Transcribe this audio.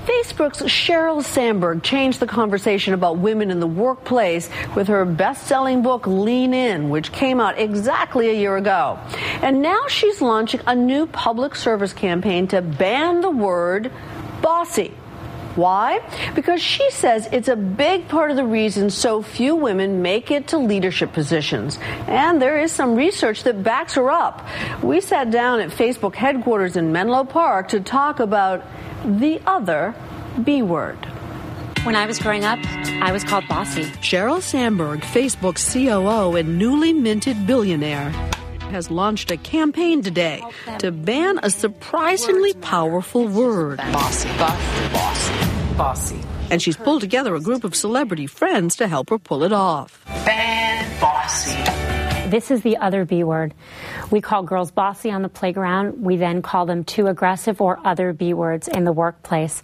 Facebook's Sheryl Sandberg changed the conversation about women in the workplace with her best-selling book, Lean In, which came out exactly a year ago. And now she's launching a new public service campaign to ban the word bossy. Why? Because she says it's a big part of the reason so few women make it to leadership positions. And there is some research that backs her up. We sat down at Facebook headquarters in Menlo Park to talk about the other B word. When I was growing up, I was called bossy. Sheryl Sandberg, Facebook's COO and newly minted billionaire, has launched a campaign today to ban a surprisingly powerful word. Bossy. Bossy. And she's pulled together a group of celebrity friends to help her pull it off. Ban bossy. This is the other B word. We call girls bossy on the playground. We then call them too aggressive or other B words in the workplace.